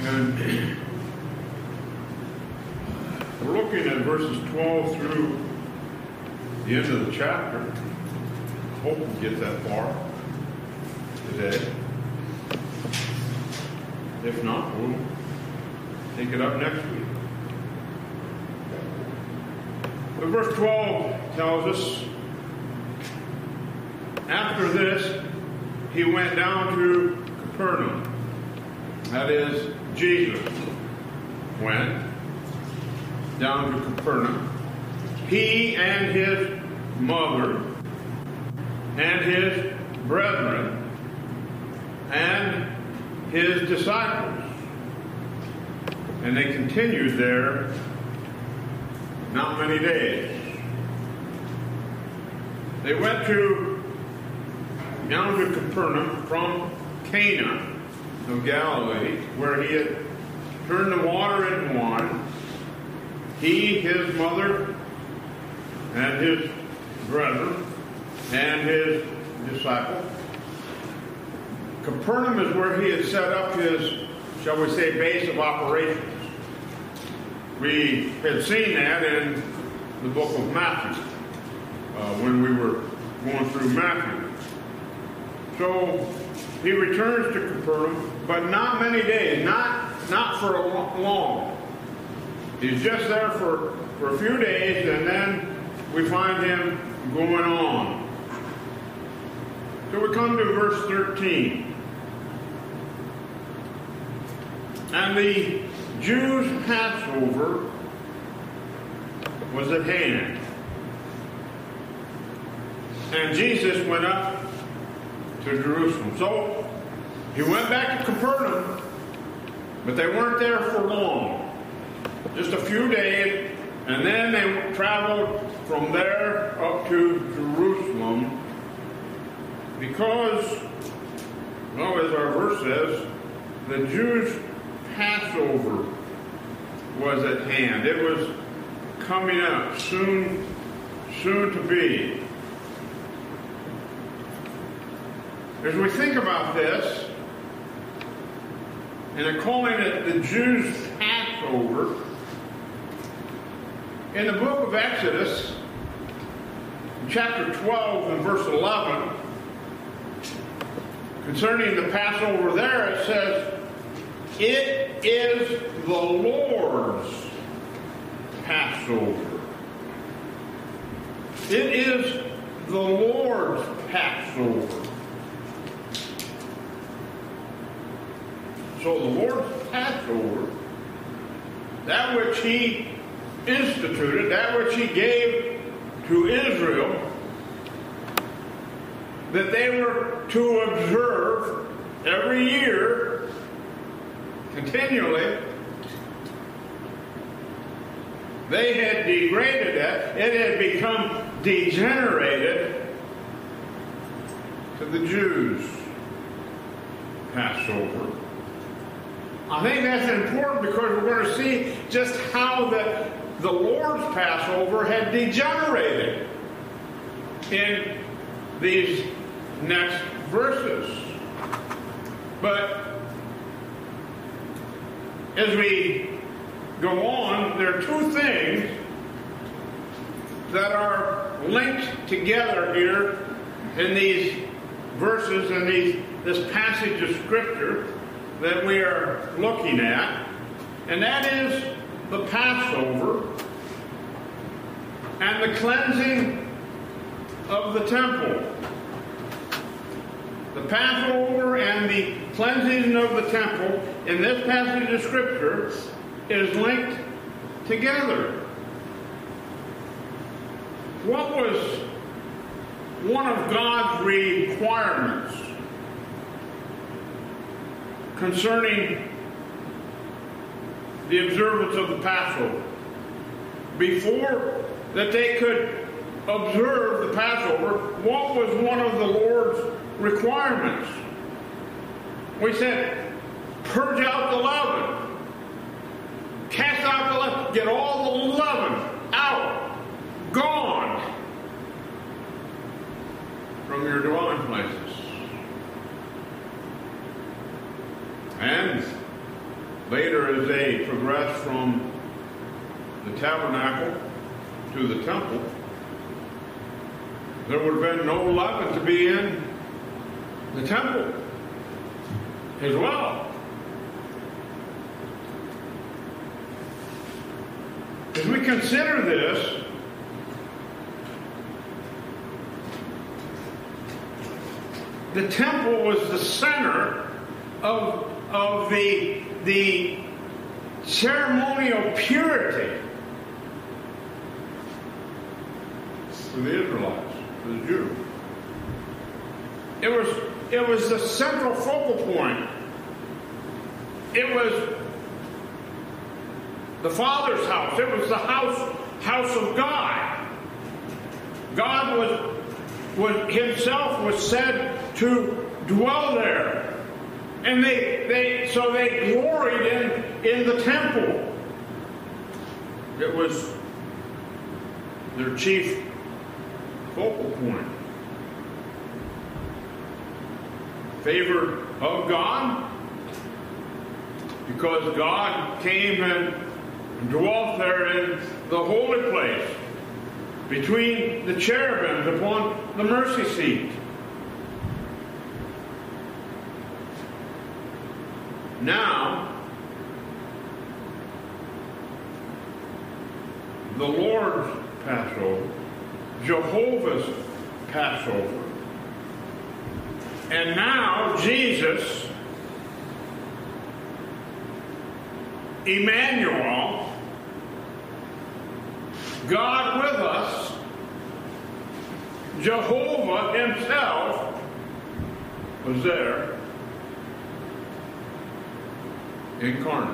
And we're looking at verses 12 through the end of the chapter. Hope we get that far today. If not, we'll take it up next week. But verse 12 tells us, after this, he went down to Capernaum. That is, Jesus went down to Capernaum. He and his mother and his brethren and his disciples. And they continued there not many days. They went down to Capernaum from Cana of Galilee, where he had turned the water into wine. He, his mother, and his brethren, and his disciples. Capernaum is where he had set up his, shall we say, base of operations. We had seen that in the book of Matthew, when we were going through Matthew. So he returns to Capernaum, but not many days, not for long. He's just there for a few days, and then we find him going on. So we come to verse 13. And the Jews' Passover was at hand. And Jesus went up to Jerusalem. So he went back to Capernaum, but they weren't there for long. Just a few days, and then they traveled from there up to Jerusalem because, well, as our verse says, the Jews' Passover was at hand. It was coming up, soon to be. As we think about this, and they're calling it the Jews' Passover, in the book of Exodus, chapter 12 and verse 11, concerning the Passover there, it says, "It is the Lord's Passover." It is the Lord's Passover. So the Lord's Passover, that which he instituted, that which he gave to Israel, that they were to observe every year, continually, they had degraded it. It had become degenerated to the Jews' Passover. I think that's important because we're going to see just how the Lord's Passover had degenerated in these next verses. But as we go on, there are two things that are linked together here in these verses and this passage of Scripture that we are looking at, and that is the Passover and the cleansing of the temple. The Passover and the cleansing of the temple in this passage of Scripture is linked together. What was one of God's requirements concerning the observance of the Passover? Before that they could observe the Passover, what was one of the Lord's requirements? We said, purge out the leaven. Cast out the leaven. Get all the leaven out. Gone from your dwelling places. And Later, as they progressed from the tabernacle to the temple, there would have been no leaven to be in the temple as well. As we consider this, the temple was the center of the ceremonial purity for the Israelites, for the Jews. It was the central focal point. It was the Father's house. It was the house of God. God was himself was said to dwell there. And they gloried in the temple. It was their chief focal point. Favor of God, because God came and dwelt there in the holy place between the cherubims upon the mercy seat. Now, the Lord's Passover, Jehovah's Passover, and now Jesus, Emmanuel, God with us, Jehovah himself was there, incarnate.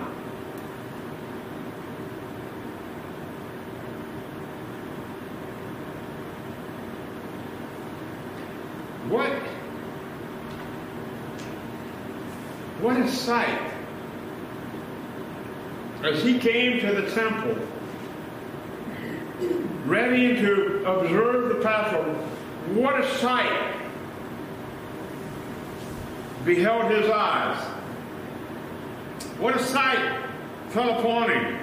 What a sight. As he came to the temple, ready to observe the Passover, what a sight beheld his eyes. What a sight fell upon him.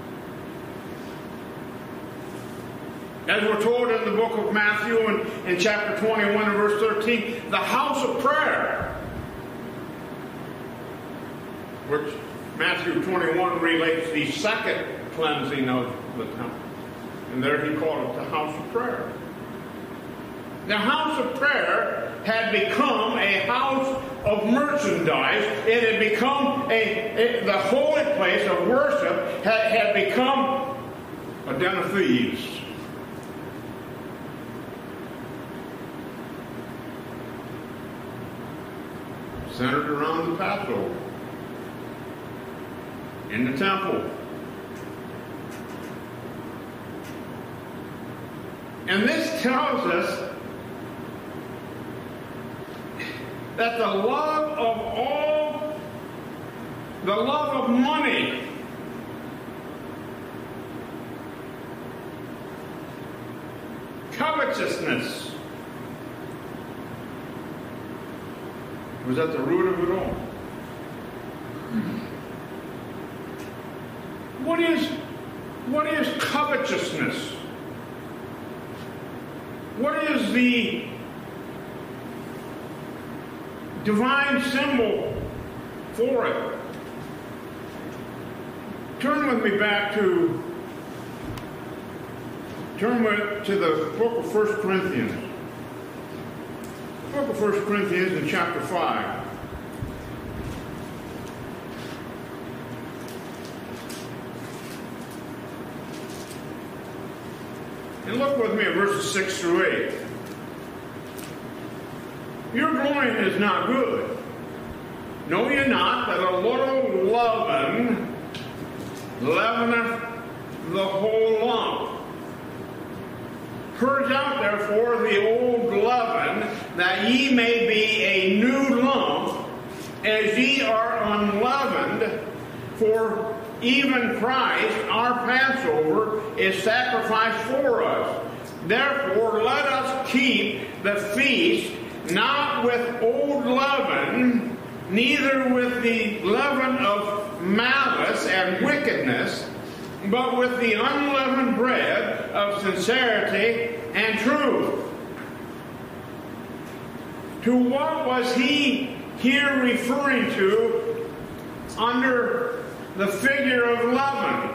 As we're told in the book of Matthew in chapter 21 and verse 13, the house of prayer, which Matthew 21 relates the second cleansing of the temple. And there he called it the house of prayer. The house of prayer had become a house of merchandise. It had become the holy place of worship had become a den of thieves. Centered around the Passover in the temple. And this tells us that the love of money, covetousness, was at the root of it all. What is covetousness? What is the divine symbol for it? Turn with me back to the book of 1 Corinthians. The book of 1 Corinthians in chapter 5. And look with me at verses 6 through 8. Your loin is not good. Know ye not that a little leaven leaveneth the whole lump? Purge out therefore the old leaven, that ye may be a new lump, as ye are unleavened. For even Christ, our Passover, is sacrificed for us. Therefore, let us keep the feast not with old leaven, neither with the leaven of malice and wickedness, but with the unleavened bread of sincerity and truth. To what was he here referring to under the figure of leaven?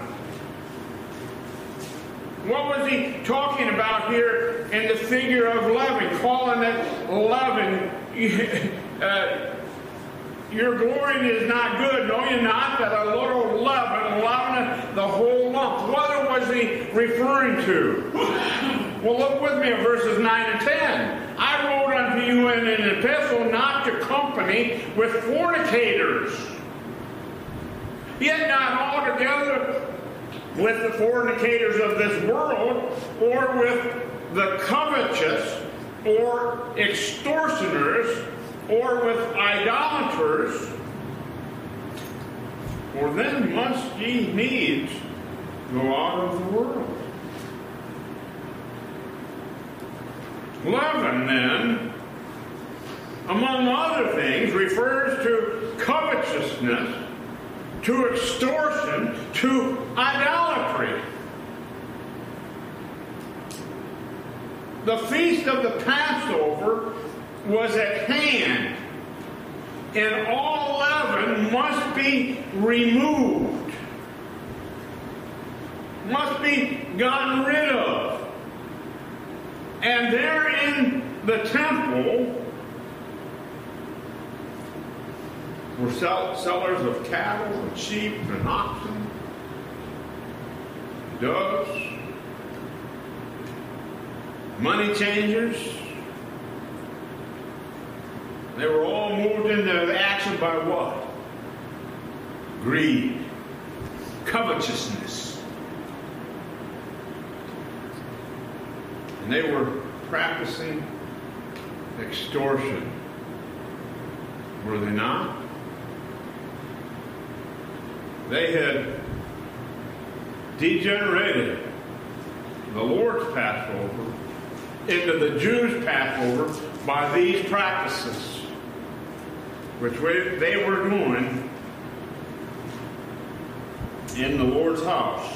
What was he talking about here in the figure of leaven, calling it leaven? Your glory is not good, know you not, that a little leaven the whole lump. What was he referring to? Well, look with me at verses 9 and 10. I wrote unto you in an epistle not to company with fornicators, yet not altogether with the fornicators of this world, or with the covetous, or extortioners, or with idolaters, for then must ye needs go out of the world. Leaven, then, among other things, refers to covetousness, to extortion, to idolatry. The feast of the Passover was at hand, and all leaven must be removed, must be gotten rid of. And there in the temple were sellers of cattle and sheep and oxen, doves, money changers. They were all moved into action by what? Greed, covetousness. And they were practicing extortion. Were they not? They had degenerated the Lord's Passover into the Jews' Passover by these practices, which they were doing in the Lord's house.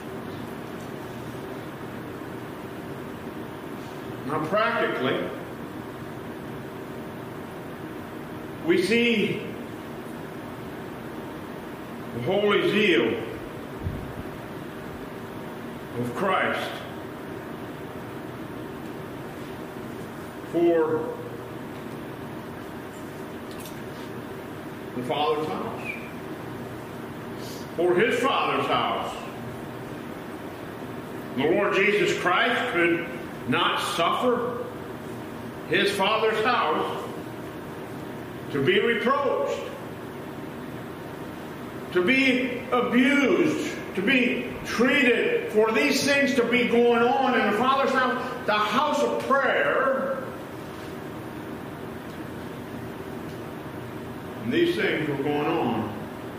Now, practically, we see the holy zeal of Christ for the Father's house, for His Father's house. The Lord Jesus Christ could not suffer His Father's house to be reproached, to be abused, to be treated, for these things to be going on in the Father's house, the house of prayer. And these things were going on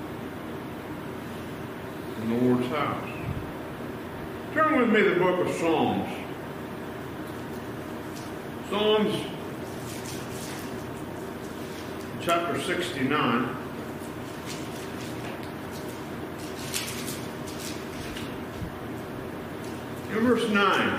in the Lord's house. Turn with me to the book of Psalms. Psalms chapter 69. In verse 9.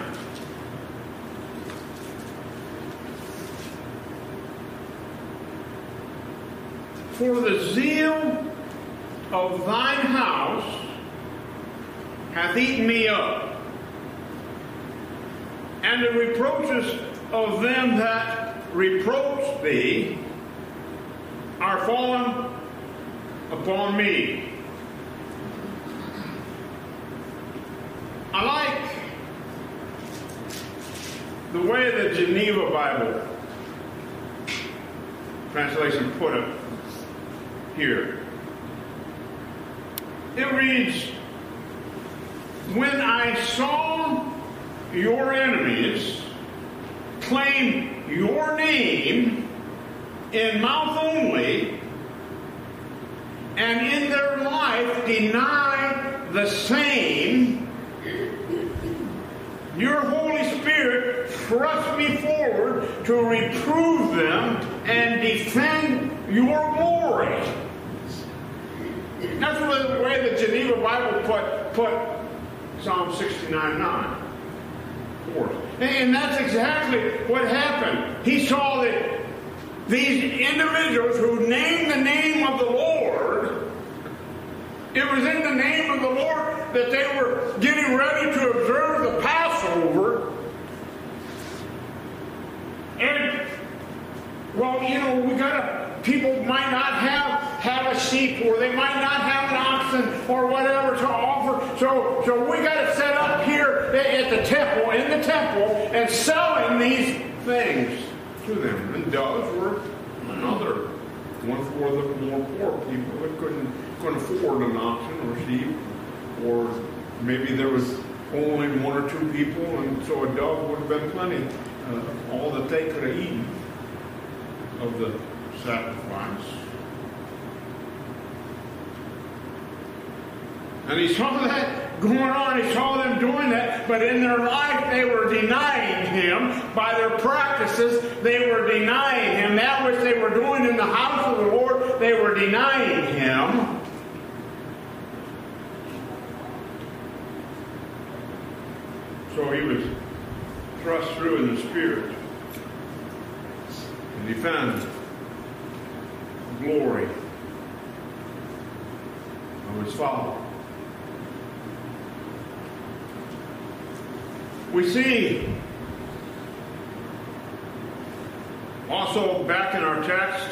For the zeal of thine house hath eaten me up, and the reproaches of them that reproach thee are fallen upon me. I like the way the Geneva Bible translation put it here. It reads, when I saw your enemies claim your name in mouth only, and in their life deny the same, your Holy Spirit thrust me forward to reprove them and defend your glory. That's the way the Geneva Bible put Psalm 69:9. And that's exactly what happened. He saw that these individuals who named the name of the Lord, it was in the name of the Lord that they were getting ready to observe the Passover. And, well, people might not have a sheep, or they might not have an oxen or whatever to offer. So we got to set up here at the temple, and selling these things to them. And doves were another one for the more poor people that couldn't afford an oxen or sheep, or maybe there was only one or two people, and so a dove would have been plenty, all that they could have eaten of the sacrifice. And he saw that going on. He saw them doing that. But in their life, they were denying him. By their practices, they were denying him. That which they were doing in the house of the Lord, they were denying him. So he was thrust through in the Spirit. And he found glory of his Father. We see also back in our text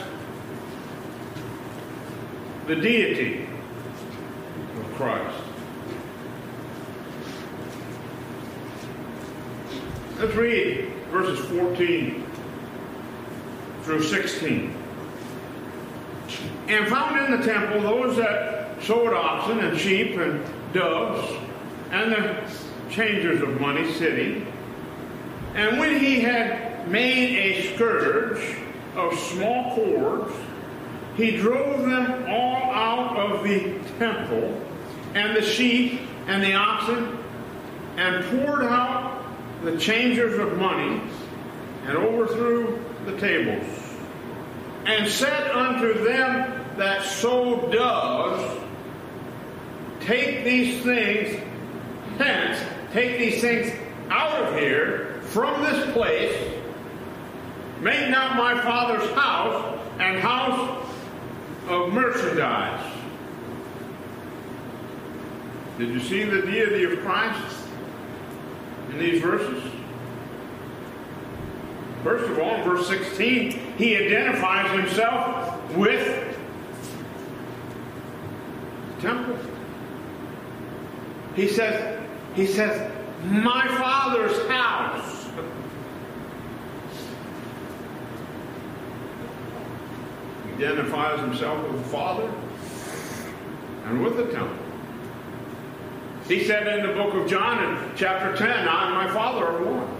the deity of Christ. Let's read verses 14 through 16. And found in the temple those that sold oxen and sheep and doves, and the changers of money sitting. And when he had made a scourge of small cords, he drove them all out of the temple, and the sheep and the oxen, and poured out the changers of money, and overthrew the tables, and said unto them that sold doves, take these things hence, take these things out of here, from this place, make not my Father's house an house of merchandise. Did you see the deity of Christ in these verses? First of all, in verse 16, he identifies himself with the temple. He says, my Father's house. He identifies himself with the Father and with the temple. He said in the book of John in chapter 10, I and my Father are one.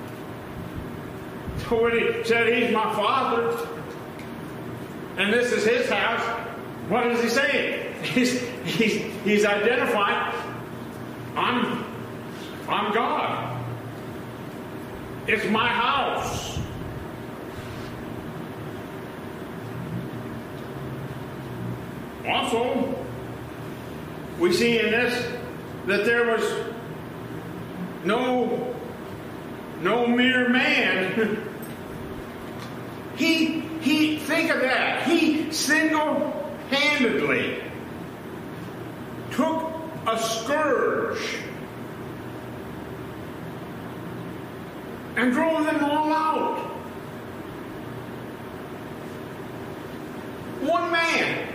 So when he said he's my Father and this is his house, what is he saying? He's identifying, I'm God. It's my house. Also, we see in this that there was no mere man. He think of that. He single-handedly took a scourge and drove them all out. One man.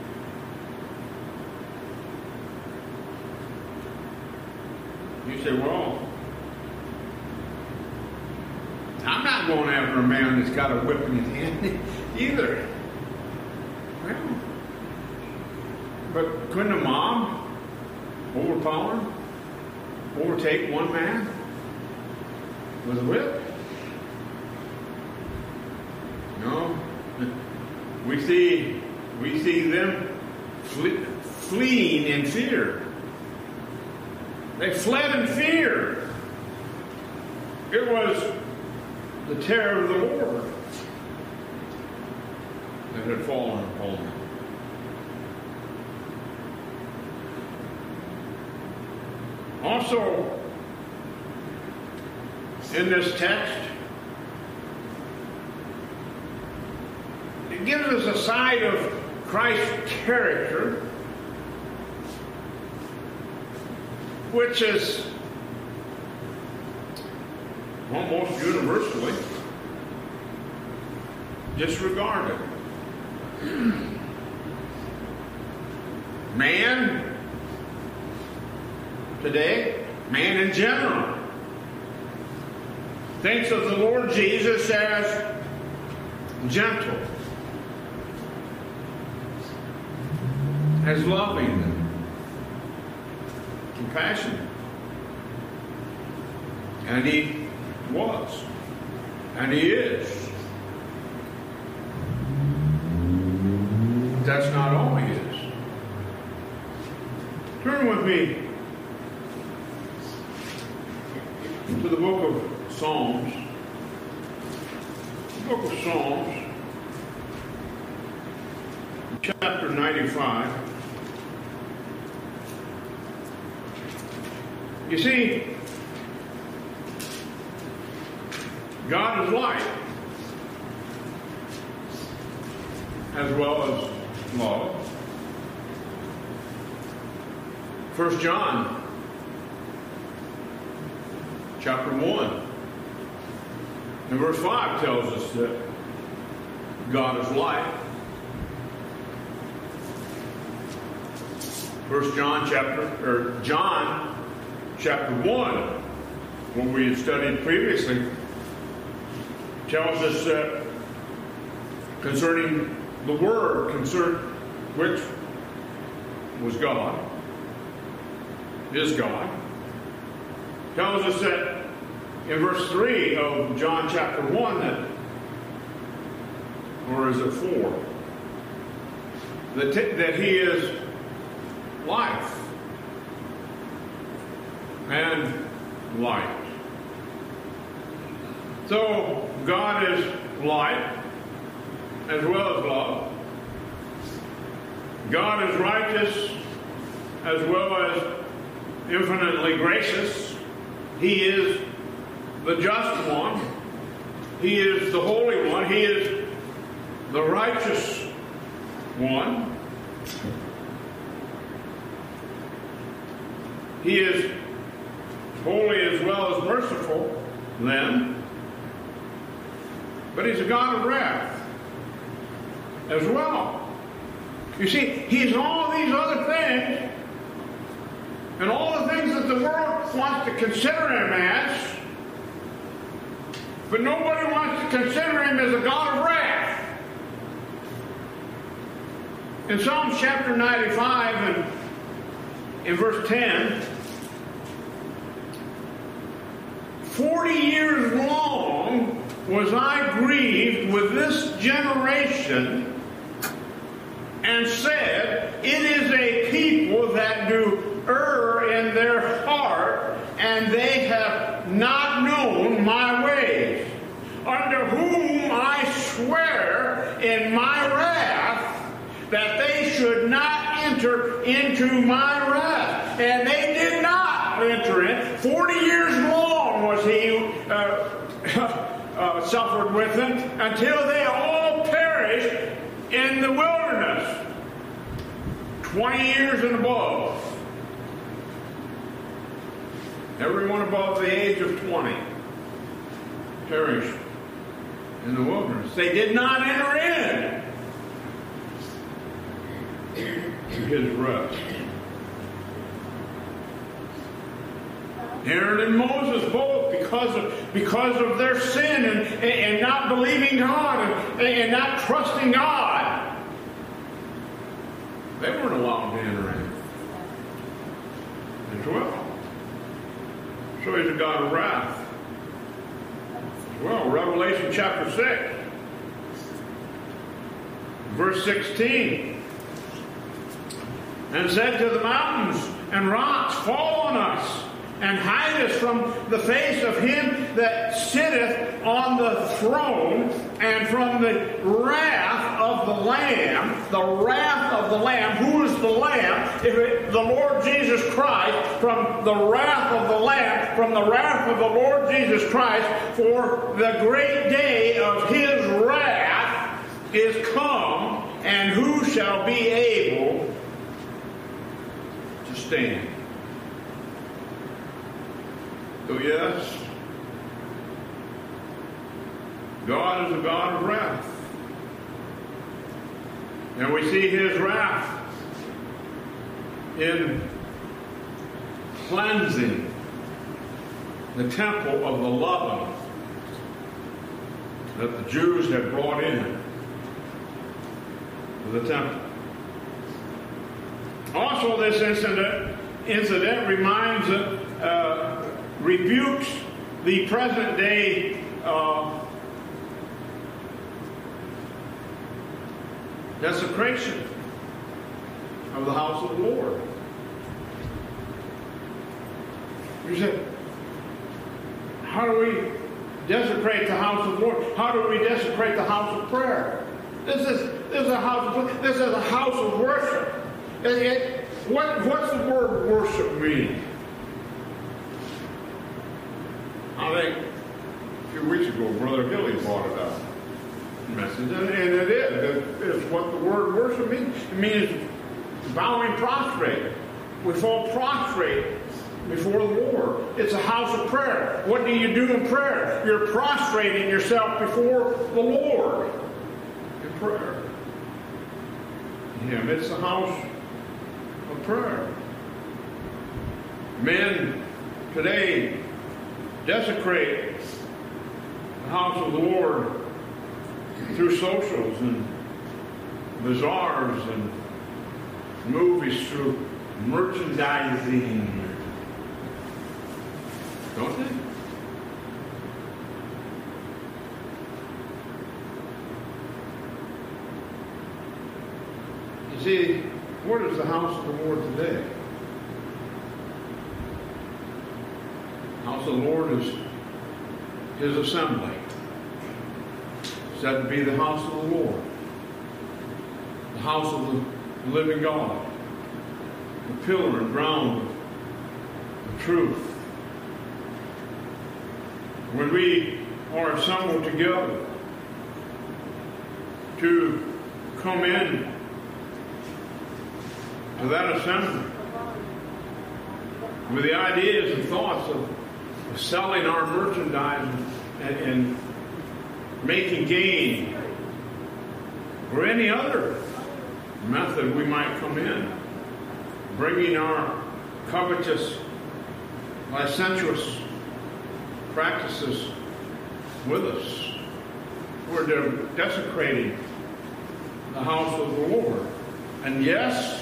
You say, well, I'm not going after a man that's got a whip in his hand either. Well, but couldn't a mob overtake one man with a whip? No. We see them fleeing in fear. They fled in fear. It was the terror of the Lord that had fallen upon them. also, in this text, it gives us a side of Christ's character which is almost universally disregarded. Man today, man in general, thinks of the Lord Jesus as gentle, as loving and compassionate. And he was. And he is. That's not all he is. Turn with me to the book of Psalms. The book of Psalms, chapter 95. You see, God is light, as well as love. 1 John, chapter 1, and verse 5 tells us that God is light. 1 John chapter 1, what we had studied previously, tells us that concerning the Word, which was God, is God, tells us that in verse 3 of John chapter 1 that, or is it 4, that he is life and light. So God is light as well as love. God is righteous as well as infinitely gracious. He is the just one. He is the holy one. He is the righteous one. He is holy as well as merciful then. But he's a God of wrath as well. You see, he's all these other things, and all the things that the world wants to consider him as, but nobody wants to consider him as a God of wrath. In Psalms chapter 95 and in verse 10, 40 years long was I grieved with this generation, and said, it is a people that do err in their heart, and they have not known my ways, under whom I swear in my wrath that they should not enter into my wrath. And they did not enter in. 40 years long was he suffered with them, until they all perished in the wilderness. 20 years and above. Everyone above the age of 20 perished in the wilderness. They did not enter in to his rest. Aaron and Moses both, because of their sin and not believing God and not trusting God, they weren't allowed to enter in as well. So he's a God of wrath as well. Revelation chapter 6, verse 16, and said to the mountains and rocks, fall on us, and hide us from the face of him that sitteth on the throne, and from the wrath of the Lamb, who is the Lamb? The Lord Jesus Christ, from the wrath of the Lamb, from the wrath of the Lord Jesus Christ, for the great day of his wrath is come, and who shall be able to stand? So yes, God is a God of wrath. And we see his wrath in cleansing the temple of the leaven that the Jews had brought in to the temple. Also, this incident rebukes the present day desecration of the house of the Lord. You say, how do we desecrate the house of the Lord? How do we desecrate the house of prayer? This is a house of worship. What's the word worship mean? I think a few weeks ago, Brother Hilly brought it up. Message, and it is. It's what the word worship means. It means bowing prostrate. We fall prostrate before the Lord. It's a house of prayer. What do you do in prayer? You're prostrating yourself before the Lord in prayer. Yeah, it's the house of prayer. Men today desecrate the house of the Lord through socials and bazaars and movies, through merchandising. Don't they? You see, what is the house of the Lord today? The house of the Lord is his assembly. Said to be the house of the Lord, the house of the living God, the pillar and ground of truth. When we are assembled together to come in to that assembly with the ideas and thoughts of selling our merchandise and making gain, or any other method we might come in, bringing our covetous, licentious practices with us. We're desecrating the house of the Lord. And yes,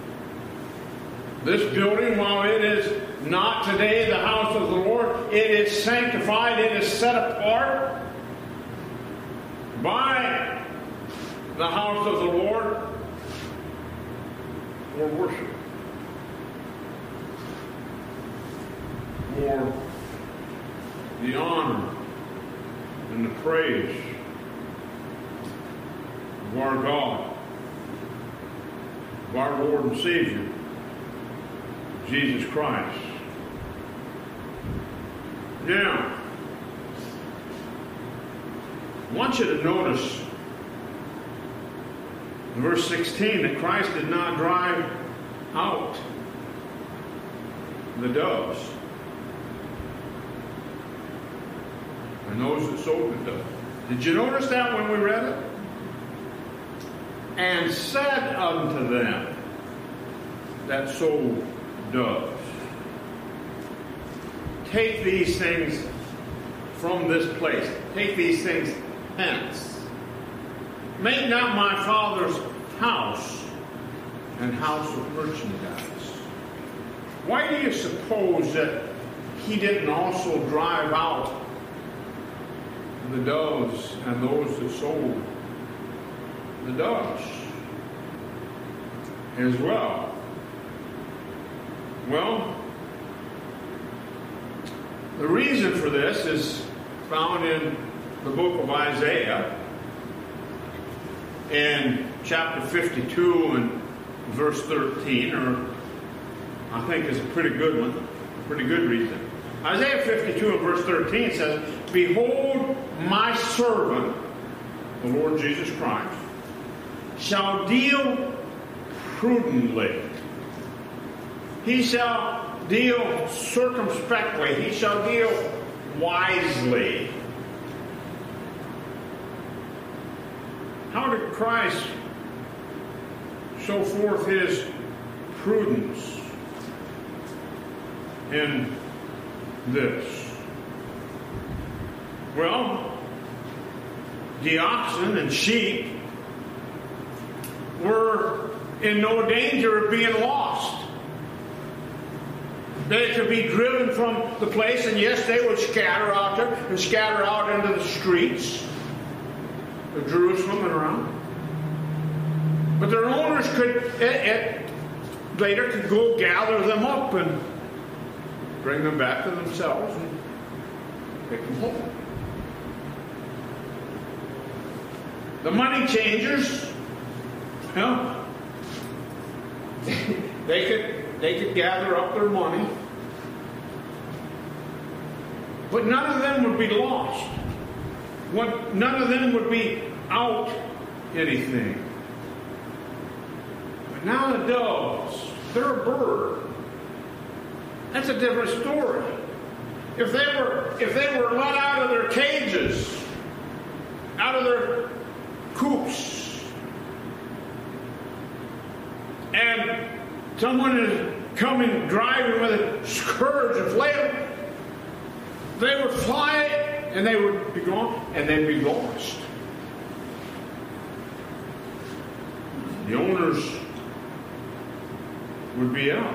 this building, while it is not today the house of the Lord, it is sanctified, it is set apart by the house of the Lord for worship, for the honor and the praise of our God, of our Lord and Savior, Jesus Christ. Now, I want you to notice in verse 16 that Christ did not drive out the doves and those that sold the doves. Did you notice that when we read it? And said unto them that sold doves, take these things from this place. Take these things hence. Make not my Father's house an house of merchandise. Why do you suppose that he didn't also drive out the doves and those that sold the doves as well? Well, the reason for this is found in the book of Isaiah. in chapter 52 and verse 13, or I think is a pretty good one, a pretty good reason. Isaiah 52 and verse 13 says, "Behold, my servant, the Lord Jesus Christ, shall deal prudently. He shall deal circumspectly. He shall deal wisely." How did Christ show forth his prudence in this? Well, the oxen and sheep were in no danger of being lost. They could be driven from the place, and yes, they would scatter out there and scatter out into the streets of Jerusalem and around. But their owners could later could go gather them up and bring them back to themselves and take them home. The money changers, you know, they could gather up their money, but none of them would be lost. None of them would be out anything. But now the doves, they're a bird. That's a different story. If they were let out of their cages, out of their coops, and someone is coming driving with a scourge and flail, they would fly and they would be gone and they'd be lost. The owners would be out.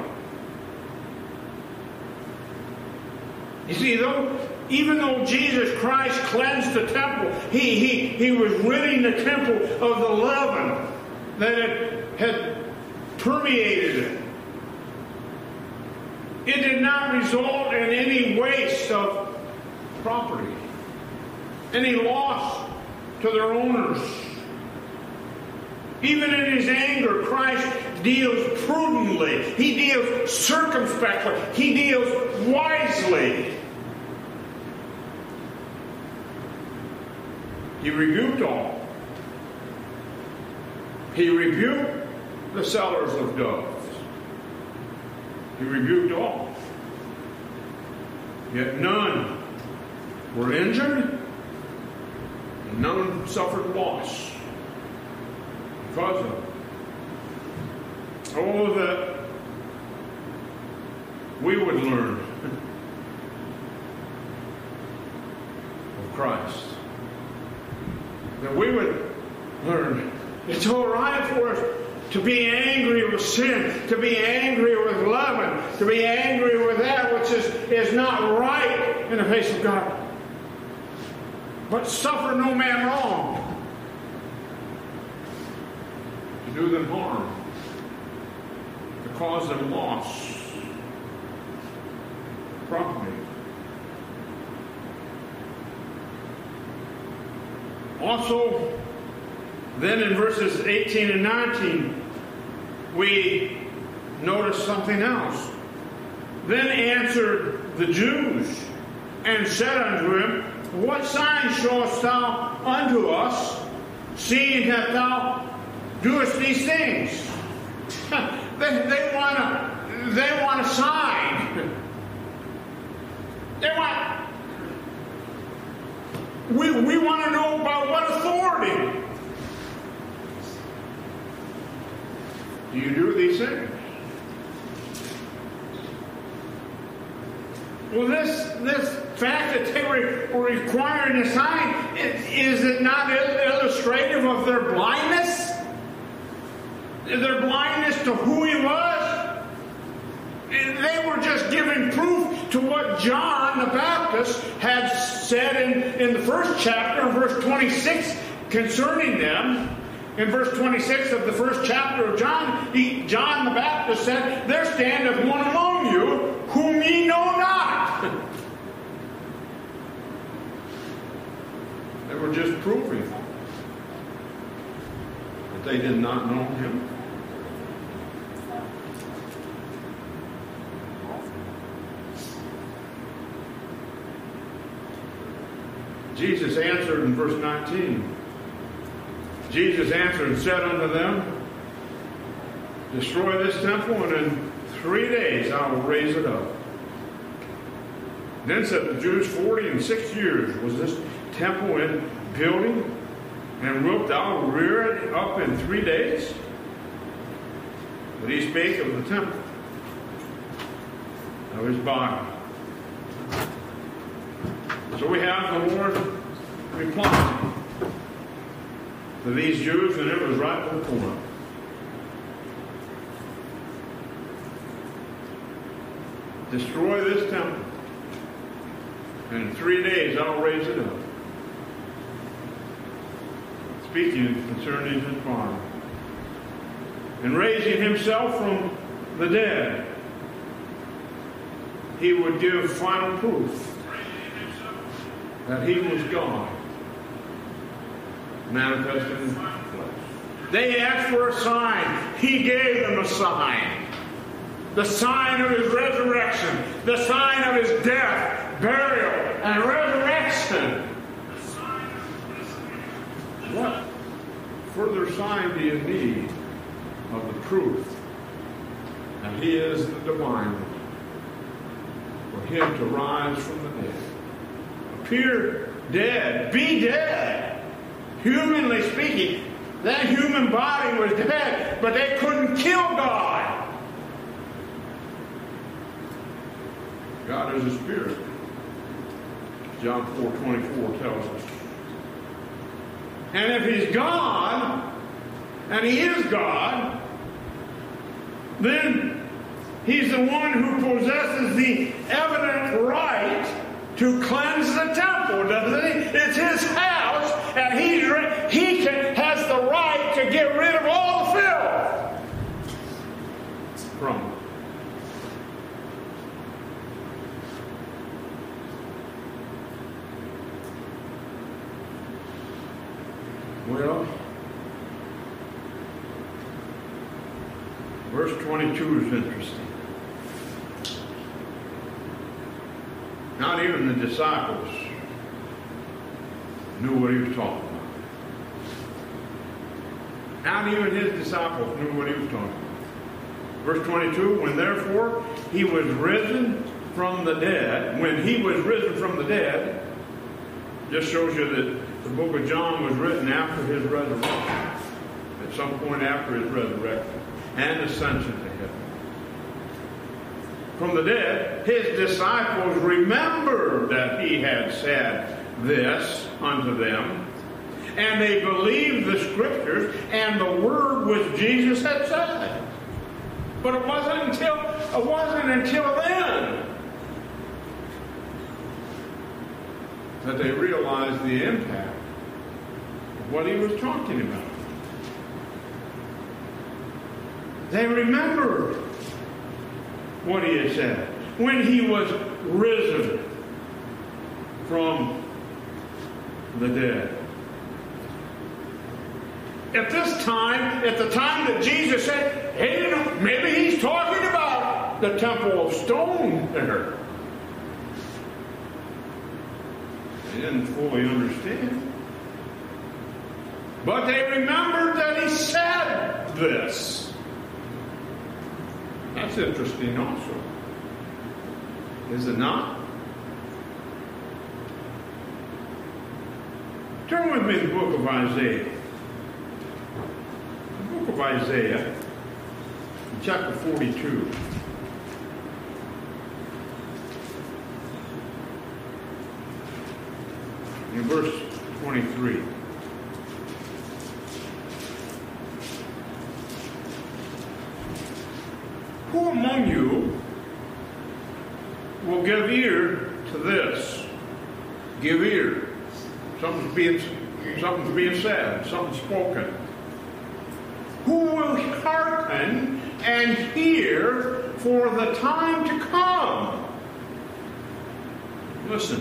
You see, even though Jesus Christ cleansed the temple, he was ridding the temple of the leaven that had permeated it. It did not result in any waste of property, any loss to their owners. Even in his anger, Christ deals prudently. He deals circumspectly. He deals wisely. He rebuked all. He rebuked the sellers of doves. He rebuked all. Yet none were injured, and none suffered loss because of it. Oh, that we would learn of Christ. That we would learn. It's all right for us to be angry with sin, to be angry with leaven, to be angry with that which is not right in the face of God. But suffer no man wrong, to do them harm, to cause them loss, property. Also, then in verses 18 and 19, we notice something else. Then answered the Jews and said unto him, What sign showest thou unto us, seeing that thou doest these things? They want a sign. We want to know by what authority do you do these things? Well, this fact that they were requiring a sign, is it not illustrative of their blindness? Their blindness to who he was? They were just giving proof to what John the Baptist had said in the first chapter, verse 26, concerning them. In verse 26 of the first chapter of John, John the Baptist said, There standeth one among you whom ye know not. They were just proving they did not know him? Jesus answered in verse 19. Jesus answered and said unto them, destroy this temple, and in 3 days I will raise it up. Then said the Jews, 46 years was this temple in building, and wilt thou rear it up in 3 days? But he spake of the temple, of his body. So we have the Lord replying to these Jews, and it was right to the point. Destroy this temple, and in 3 days I'll raise it up. Speaking concerning his body. And raising himself from the dead, he would give final proof that he was God, manifested in flesh. They asked for a sign. He gave them a sign. The sign of his resurrection. The sign of his death, burial, and resurrection. What further sign do you need of the proof that he is the divine one? For him to rise from the dead. Appear dead. Be dead. Humanly speaking, that human body was dead, but they couldn't kill God. God is a spirit. John 4:24 tells us. And if he's God, and he is God, then he's the one who possesses the evident right to cleanse the temple, doesn't he? It's his house, and he has the right to get rid of all the filth from it. Well, verse 22 is interesting. Not even the disciples knew what he was talking about. Not even his disciples knew what he was talking about. Verse 22, when therefore he was risen from the dead, just shows you that the book of John was written after his resurrection, at some point after his resurrection and ascension to heaven. From the dead, his disciples remembered that he had said this unto them, and they believed the scriptures and the word which Jesus had said. But it wasn't until then that they realized the impact of what he was talking about. They remembered what he had said when he was risen from the dead. At this time, at the time that Jesus said, hey, maybe he's talking about the temple of stone there. They didn't fully understand. But they remembered that he said this. That's interesting also. Is it not? Turn with me to the book of Isaiah. The book of Isaiah, chapter 42. In verse 23. Who among you will give ear to this? Give ear. Something's being said, something's spoken. Who will hearken and hear for the time to come? Listen.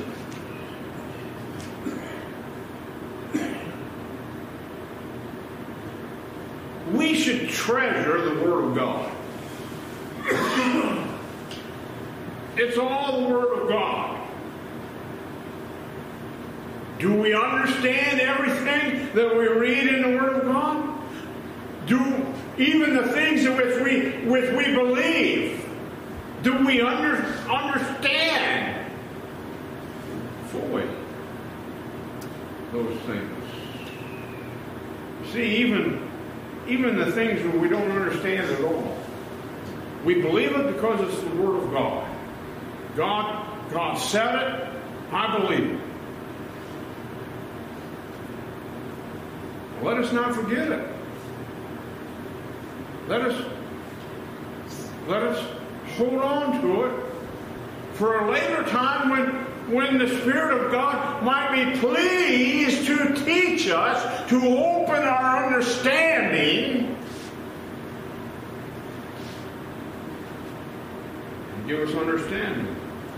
we should treasure the Word of God. It's all the Word of God. Do we understand everything that we read in the Word of God? Do even the things in which we believe, do we understand fully those things? See, even the things that we don't understand at all, we believe it because it's the Word of God. God said it, I believe it. Let us not forget it. Let us hold on to it for a later time when the Spirit of God might be pleased to teach us, to open our understanding, and give us understanding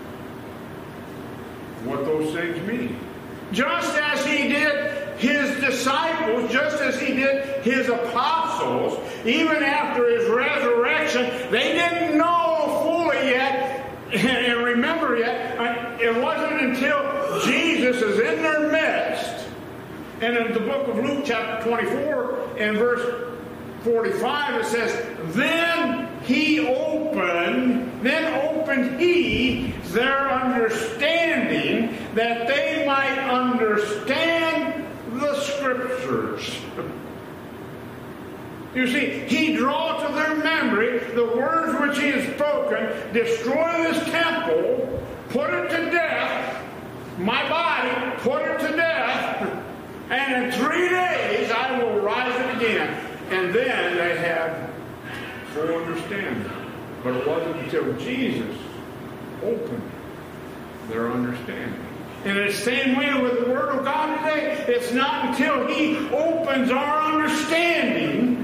of what those things mean. Just as He did His disciples, just as He did His apostles, even after His resurrection, they didn't know fully yet and remember yet. It wasn't until Jesus is in their midst, and in the book of Luke chapter 24 and verse 45 it says, Then opened He their understanding, that they might understand the Scriptures. You see, He draw to their memory the words which He has spoken: destroy this temple, put it to death, my body, put it to death, and in 3 days I will rise it again. And then they had full understanding. But it wasn't until Jesus opened their understanding. And it's the same way with the Word of God today. It's not until He opens our understanding,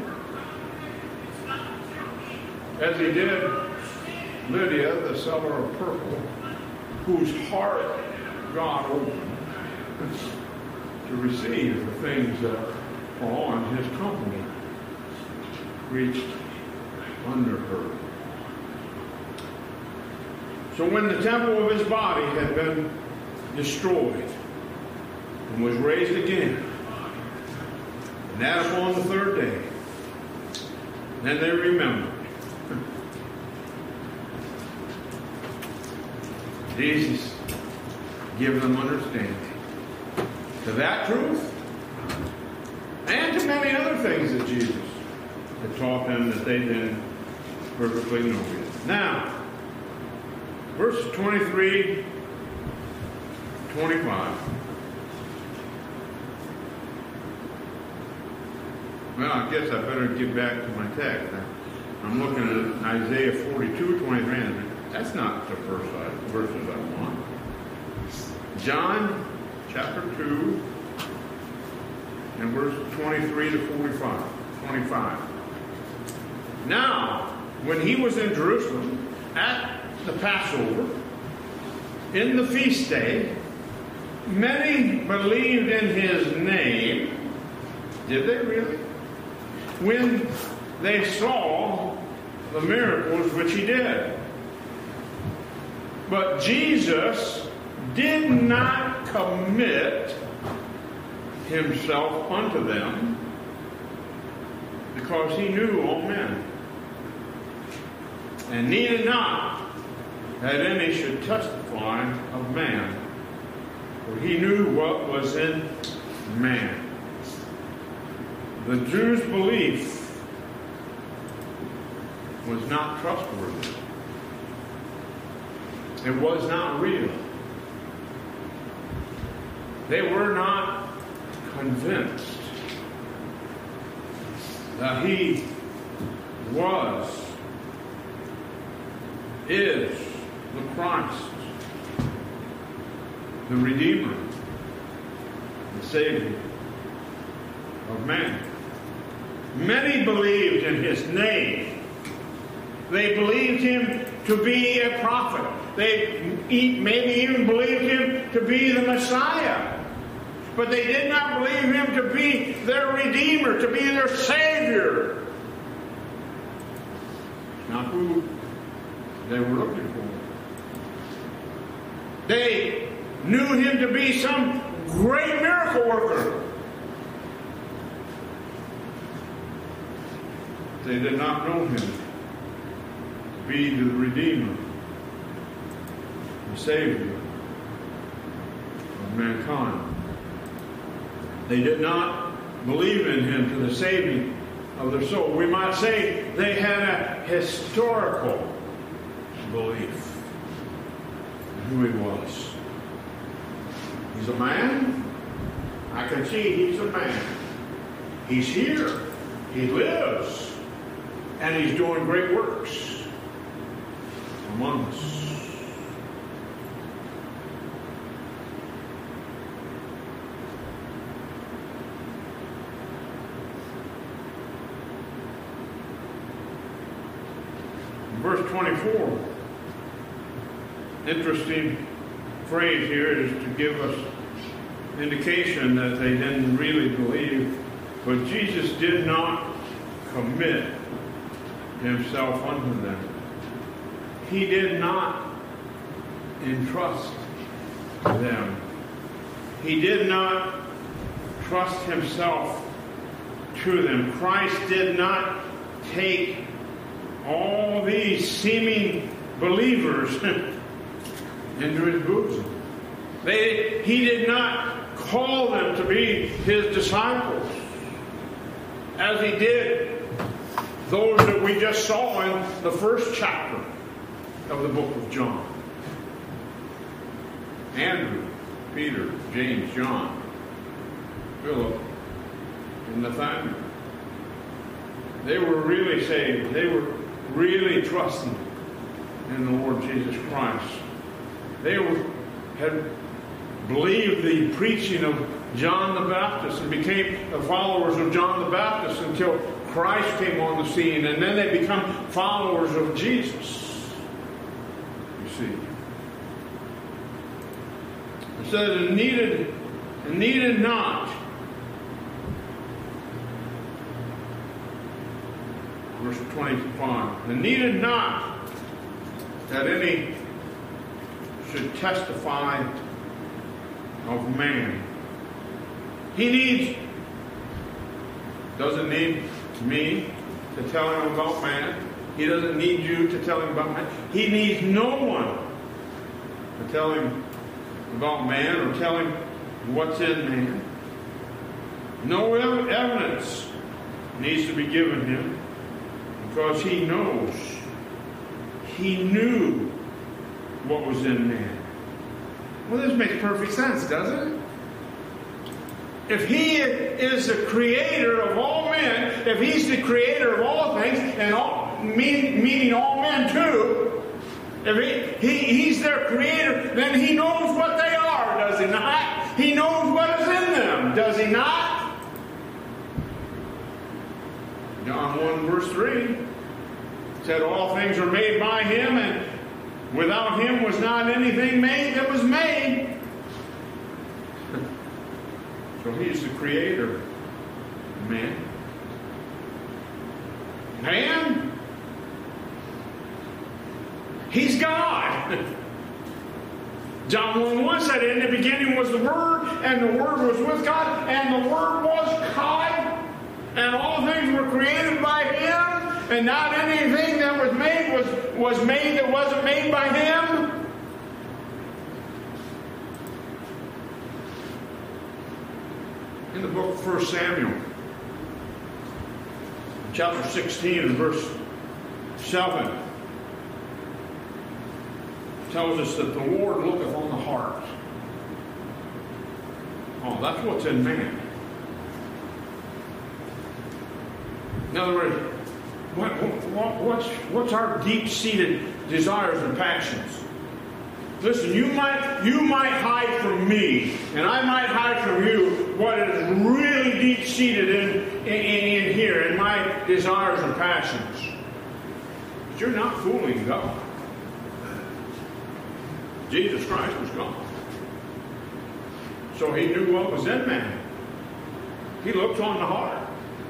as He did Lydia, the seller of purple, whose heart God opened to receive the things that Paul and his company reached under her. So when the temple of His body had been destroyed and was raised again, and that upon the 3rd day, then they remembered. Jesus give them understanding to that truth and to many other things that Jesus had taught them that they didn't perfectly know yet. Now, verses 23, 25. Well, I guess I better get back to my text. I'm looking at Isaiah 42, 23. And that's not the verses I want. John chapter 2 and verses 23 to 45. 25. Now, when He was in Jerusalem at the Passover, in the feast day, many believed in His name. Did they really? When they saw the miracles which He did. But Jesus did not commit Himself unto them, because He knew all men, and needed not that any should testify of man, for He knew what was in man. The Jews' belief was not trustworthy. It was not real. They were not convinced that He is the Christ, the Redeemer, the Savior of man. Many believed in His name. They believed Him to be a prophet. They maybe even believed Him to be the Messiah. But they did not believe him to be their Redeemer, to be their Savior. Not who they were looking for. They knew him to be some great miracle worker. They did not know him to be the Redeemer, the Savior of mankind. They did not believe in him to the saving of their soul. We might say they had a historical belief in who he was. He's a man. I can see he's a man. He's here. He lives. And he's doing great works among us. Verse 24, interesting phrase here is to give us indication that they didn't really believe, but Jesus did not commit himself unto them. He did not entrust them. He did not trust himself to them. Christ did not take all these seeming believers into his bosom. He did not call them to be his disciples as he did those that we just saw in the first chapter of the book of John. Andrew, Peter, James, John, Philip, and Nathanael. They were really saved. They were really trusting in the Lord Jesus Christ. They had believed the preaching of John the Baptist and became the followers of John the Baptist until Christ came on the scene, and then they become followers of Jesus. You see. It says, and needed not. Verse 25. And needed not that any should testify of man. He doesn't need me to tell him about man. He doesn't need you to tell him about man. He needs no one to tell him about man or tell him what's in man. No evidence needs to be given him because he knows. He knew what was in man. Well, this makes perfect sense, doesn't it? If he is the creator of all men, if he's the creator of all things, and meaning all men too, if he's their creator, then he knows what they are, does he not? He knows what is in them, does he not? John 1 verse 3 said all things are made by him, and without him was not anything made that was made. So he's the creator of man. Man, he's God. John 1:1 said, in the beginning was the Word, and the Word was with God, and the Word was God, and all things were created by him, and not anything that was made was made that wasn't made by him. In the book of 1 Samuel, chapter 16 and verse 7, tells us that the Lord looketh on the heart. Oh, that's what's in man. In other words, what's our deep-seated desires and passions? Listen, you might hide from me, and I might hide from you what is really deep-seated in here, in my desires and passions. But you're not fooling God. Jesus Christ was God. So he knew what was in man. He looks on the heart.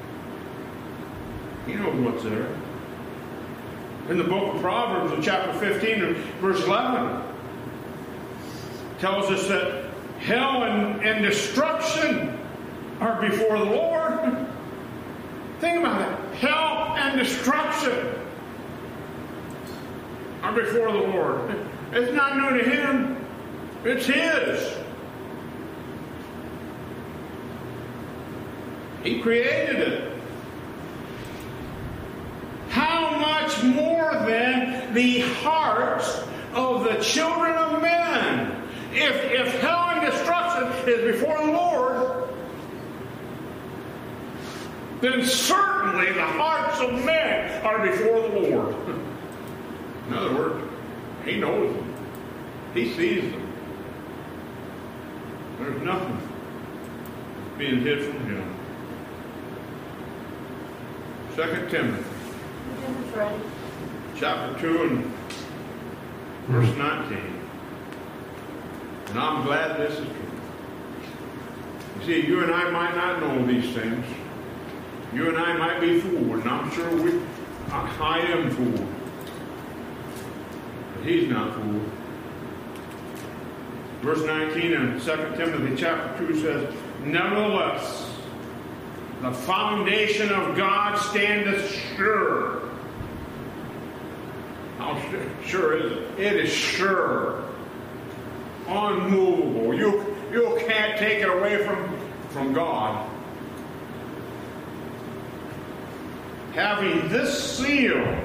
He knows what's there. In the book of Proverbs, in chapter 15, verse 11, tells us that hell and destruction are before the Lord. Think about it. Hell and destruction are before the Lord. It's not new to him. It's his. He created it. How much more then the hearts of the children of men? If hell and destruction is before the Lord, then certainly the hearts of men are before the Lord. In other words, he knows them. He sees them. There's nothing being hid from him. 2 Timothy chapter 2 and verse 19. And I'm glad this is true. You see, you and I might not know these things. You and I might be fooled, and I'm sure I am fooled. But he's not fooled. Verse 19 in 2 Timothy chapter 2 says, nevertheless, the foundation of God standeth sure. How sure is it? It is sure. Unmovable. You can't take it away from God. Having this seal,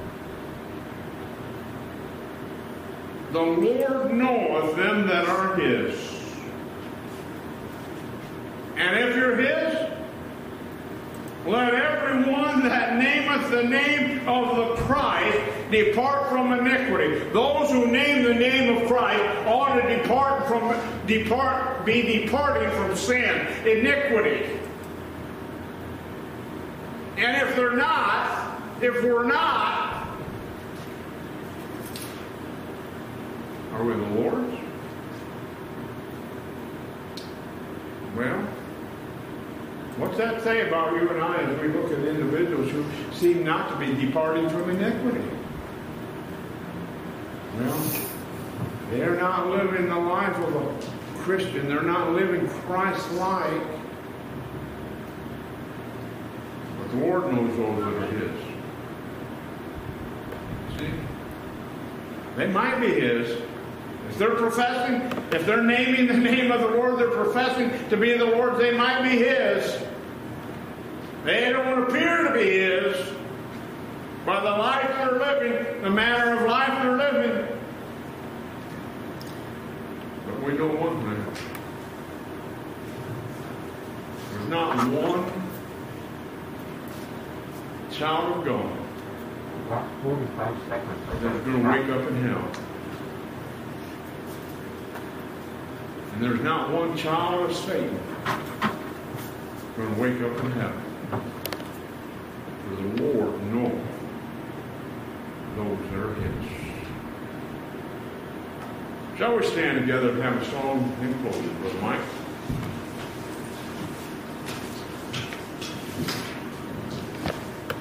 the Lord knoweth them that are his. And if you're his, let everyone that nameth the name of the Christ depart from iniquity. Those who name the name of Christ ought to be departing from sin, iniquity. And if we're not, are we the Lord's? Well, what's that say about you and I as we look at individuals who seem not to be departing from iniquity? Well, they're not living the life of a Christian. They're not living Christ-like. But the Lord knows those that are his. See? They might be his. If they're professing, if they're naming the name of the Lord, they're professing to be the Lord's, they might be his. They don't appear to be his by the life they're living, the manner of life they're living. But we know one thing. There's not one child of God that's going to wake up in hell. And there's not one child of Satan going to wake up in heaven. For the Lord knows those that are his. Shall we stand together and have a song in closing, Brother Mike?